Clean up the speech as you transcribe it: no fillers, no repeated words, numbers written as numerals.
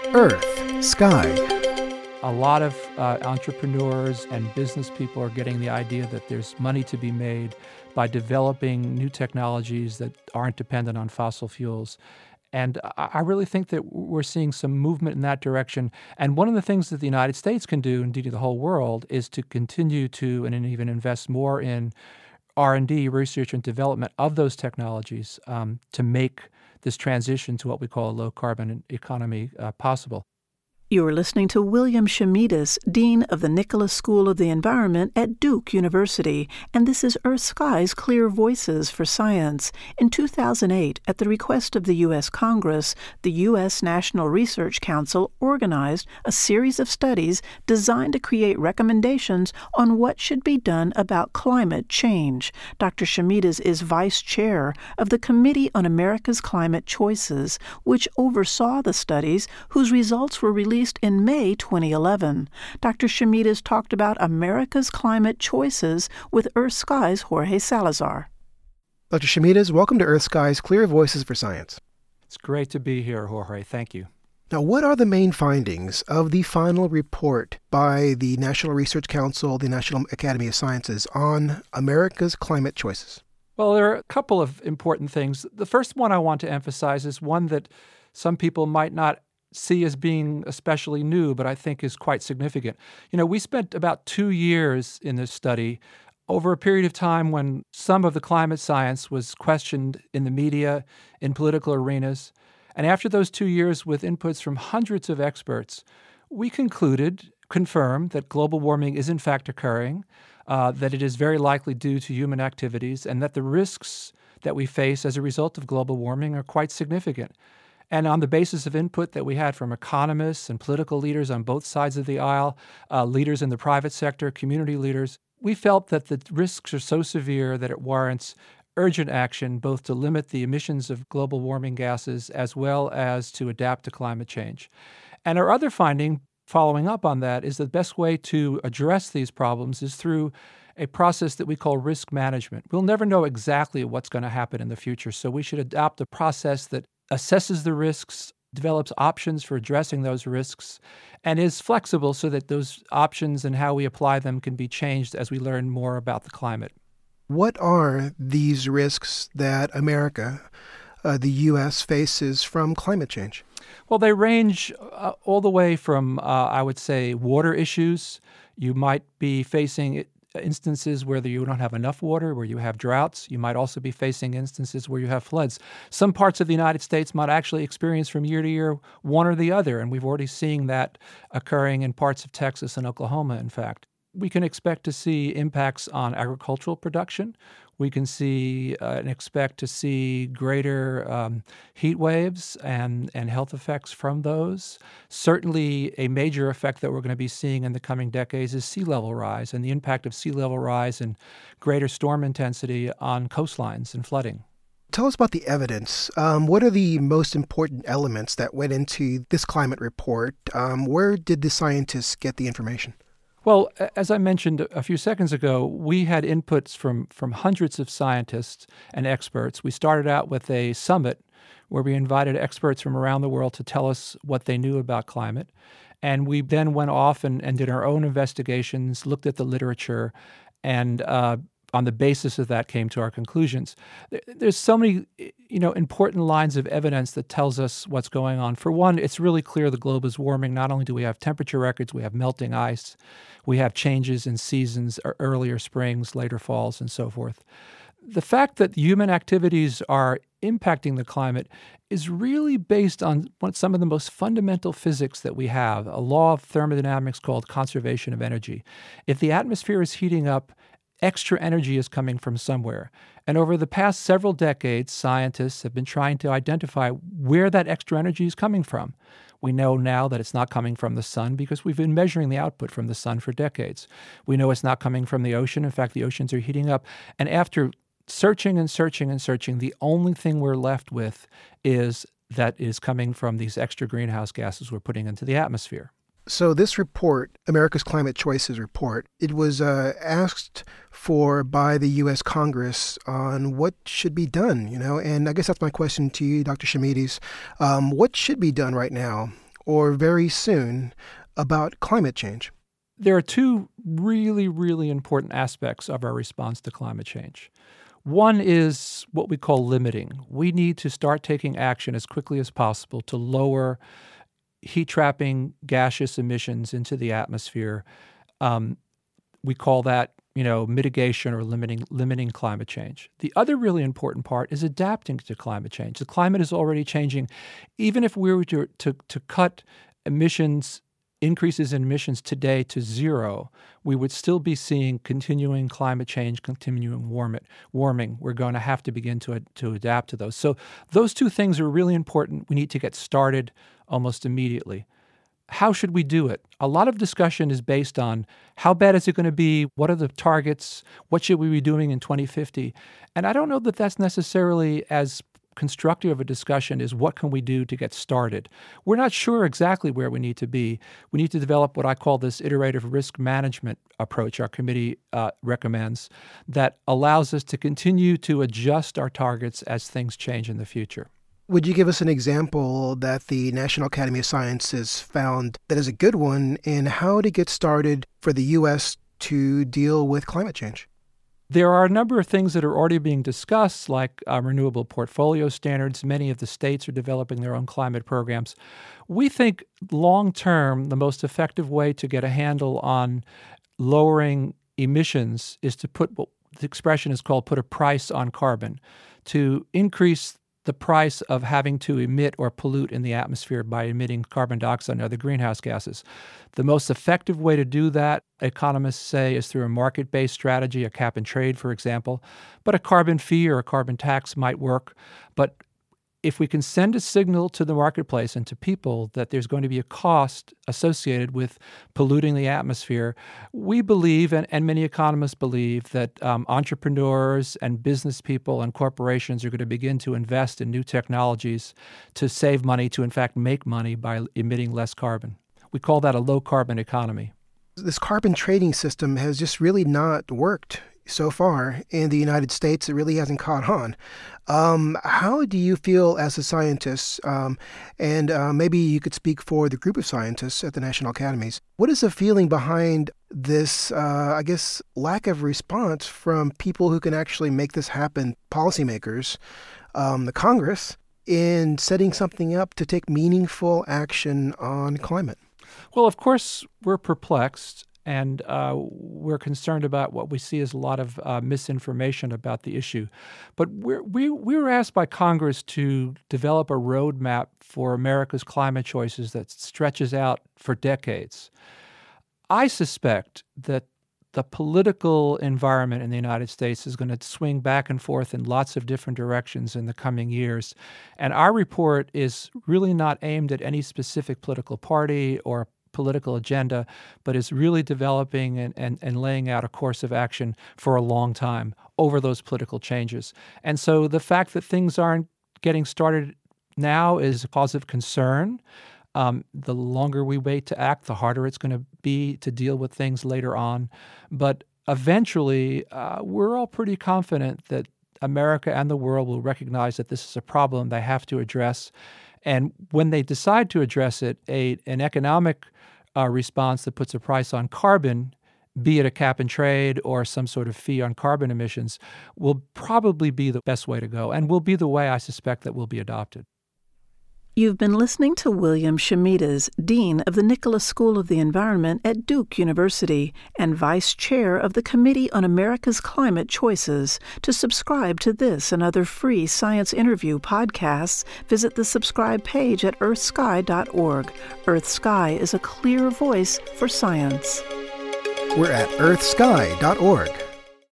Earth, Sky. A lot of entrepreneurs and business people are getting the idea that there's money to be made by developing new technologies that aren't dependent on fossil fuels. And I really think that we're seeing some movement in that direction. And one of the things that the United States can do, indeed the whole world, is to continue to and even invest more in R&D, research and development of those technologies to make this transition to what we call a low-carbon economy possible. You are listening to William Chamides, Dean of the Nicholas School of the Environment at Duke University, and this is Earth Sky's Clear Voices for Science. In 2008, at the request of the U.S. Congress, the U.S. National Research Council organized a series of studies designed to create recommendations on what should be done about climate change. Dr. Chamides is vice chair of the Committee on America's Climate Choices, which oversaw the studies whose results were released in May 2011. Dr. Chamides talked about America's climate choices with Earth Sky's Jorge Salazar. Dr. Chamides, welcome to Earth Sky's Clear Voices for Science. It's great to be here, Jorge. Thank you. Now, what are the main findings of the final report by the National Research Council, the National Academy of Sciences, on America's climate choices? Well, there are a couple of important things. The first one I want to emphasize is one that some people might not see as being especially new, but I think is quite significant. We spent about 2 years in this study over a period of time when some of the climate science was questioned in the media, in political arenas. And after those 2 years with inputs from hundreds of experts, we confirmed that global warming is in fact occurring, that it is very likely due to human activities, and that the risks that we face as a result of global warming are quite significant. And on the basis of input that we had from economists and political leaders on both sides of the aisle, leaders in the private sector, community leaders, we felt that the risks are so severe that it warrants urgent action, both to limit the emissions of global warming gases as well as to adapt to climate change. And our other finding, following up on that, is the best way to address these problems is through a process that we call risk management. We'll never know exactly what's going to happen in the future, so we should adopt a process that assesses the risks, develops options for addressing those risks, and is flexible so that those options and how we apply them can be changed as we learn more about the climate. What are these risks that America, the U.S., faces from climate change? Well, they range all the way from, I would say, water issues. You might be facing instances where you don't have enough water, where you have droughts. You might also be facing instances where you have floods. Some parts of the United States might actually experience from year to year one or the other, and we've already seen that occurring in parts of Texas and Oklahoma, in fact. We can expect to see impacts on agricultural production. We can see and expect to see greater heat waves and health effects from those. Certainly a major effect that we're going to be seeing in the coming decades is sea level rise and the impact of sea level rise and greater storm intensity on coastlines and flooding. Tell us about the evidence. What are the most important elements that went into this climate report? Where did the scientists get the information? Well, as I mentioned a few seconds ago, we had inputs from hundreds of scientists and experts. We started out with a summit where we invited experts from around the world to tell us what they knew about climate. And we then went off and did our own investigations, looked at the literature, and on the basis of that came to our conclusions. There's so many, important lines of evidence that tells us what's going on. For one, it's really clear the globe is warming. Not only do we have temperature records, we have melting ice, we have changes in seasons, earlier springs, later falls, and so forth. The fact that human activities are impacting the climate is really based on some of the most fundamental physics that we have, a law of thermodynamics called conservation of energy. If the atmosphere is heating up, extra energy is coming from somewhere. And over the past several decades, scientists have been trying to identify where that extra energy is coming from. We know now that it's not coming from the sun because we've been measuring the output from the sun for decades. We know it's not coming from the ocean. In fact, the oceans are heating up. And after searching and searching and searching, the only thing we're left with is that is coming from these extra greenhouse gases we're putting into the atmosphere. So this report, America's Climate Choices report, it was asked for by the U.S. Congress on what should be done, and I guess that's my question to you, Dr. Chamides. What should be done right now, or very soon about climate change? There are two really, really important aspects of our response to climate change. One is what we call limiting. We need to start taking action as quickly as possible to lower heat-trapping gaseous emissions into the atmosphere. We call that, mitigation or limiting climate change. The other really important part is adapting to climate change. The climate is already changing. Even if we were to cut increases in emissions today to zero, we would still be seeing continuing climate change, continuing warming. We're going to have to begin to adapt to those. So those two things are really important. We need to get started almost immediately. How should we do it? A lot of discussion is based on how bad is it going to be? What are the targets? What should we be doing in 2050? And I don't know that that's necessarily as constructive of a discussion as what can we do to get started. We're not sure exactly where we need to be. We need to develop what I call this iterative risk management approach our committee recommends that allows us to continue to adjust our targets as things change in the future. Would you give us an example that the National Academy of Sciences found that is a good one in how to get started for the U.S. to deal with climate change? There are a number of things that are already being discussed, like renewable portfolio standards. Many of the states are developing their own climate programs. We think long-term, the most effective way to get a handle on lowering emissions is to put what the expression is called put a price on carbon, to increase the price of having to emit or pollute in the atmosphere by emitting carbon dioxide and other greenhouse gases. The most effective way to do that, economists say, is through a market-based strategy, a cap and trade, for example. But a carbon fee or a carbon tax might work. But if we can send a signal to the marketplace and to people that there's going to be a cost associated with polluting the atmosphere, we believe, and many economists believe, that entrepreneurs and business people and corporations are going to begin to invest in new technologies to save money, to in fact make money by emitting less carbon. We call that a low-carbon economy. This carbon trading system has just really not worked so far in the United States. It really hasn't caught on. How do you feel as a scientist, and maybe you could speak for the group of scientists at the National Academies, what is the feeling behind this, lack of response from people who can actually make this happen, policymakers, the Congress, in setting something up to take meaningful action on climate? Well, of course, we're perplexed. And we're concerned about what we see as a lot of misinformation about the issue. But we were asked by Congress to develop a roadmap for America's climate choices that stretches out for decades. I suspect that the political environment in the United States is going to swing back and forth in lots of different directions in the coming years. And our report is really not aimed at any specific political party or political agenda, but is really developing and laying out a course of action for a long time over those political changes. And so the fact that things aren't getting started now is a cause of concern. The longer we wait to act, the harder it's going to be to deal with things later on. But eventually, we're all pretty confident that America and the world will recognize that this is a problem they have to address. And when they decide to address it, an economic response that puts a price on carbon, be it a cap and trade or some sort of fee on carbon emissions, will probably be the best way to go and will be the way I suspect that will be adopted. You've been listening to William Chamides, Dean of the Nicholas School of the Environment at Duke University and Vice Chair of the Committee on America's Climate Choices. To subscribe to this and other free science interview podcasts, visit the subscribe page at earthsky.org. EarthSky is a clear voice for science. We're at earthsky.org.